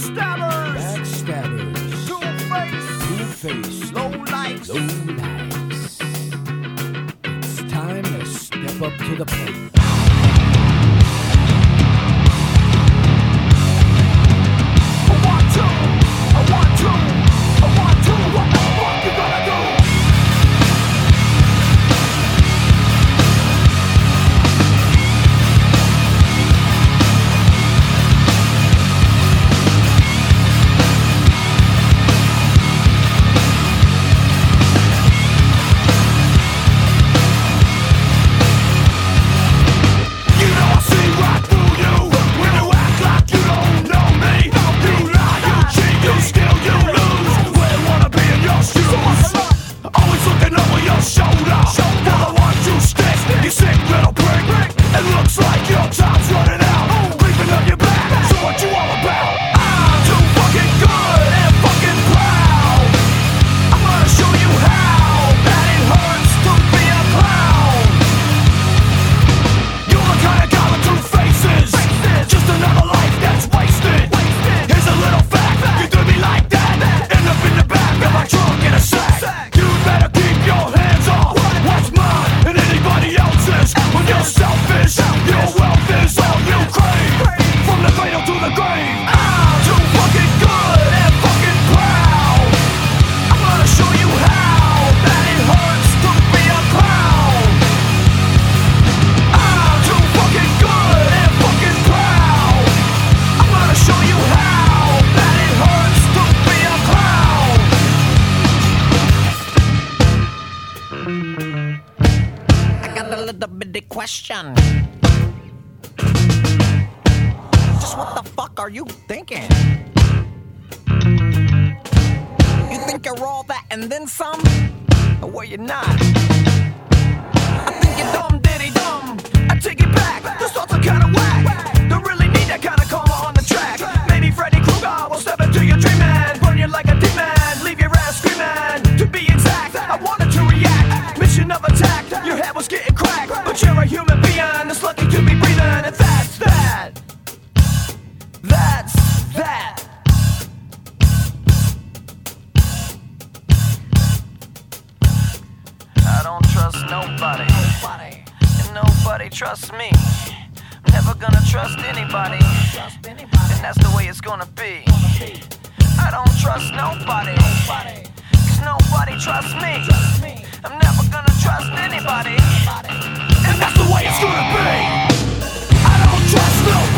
Backstabbers. Two-face. Lowlifes. It's time to step up to the plate. What the fuck you gonna do? Question. Just what the fuck are you thinking? You think you're all that and then some? Or were you not? I think you're dumb, diddy dumb. I take it back, the thoughts are kinda whack. Don't really need that kind of karma on the track. Maybe Freddy Krueger will step into your dream and burn you like a demon, leave your ass screaming. To be exact, I wanted to react. Mission of attack, your head was getting cracked. But you're a human being that's lucky to be breathing, and that's that. That's that. I don't trust nobody. And nobody trusts me. I'm never gonna trust anybody. And that's the way it's gonna be. I don't trust nobody. Cause nobody trusts me. I'm never gonna trust anybody. And that's the way it's gonna be. I don't trust nobody.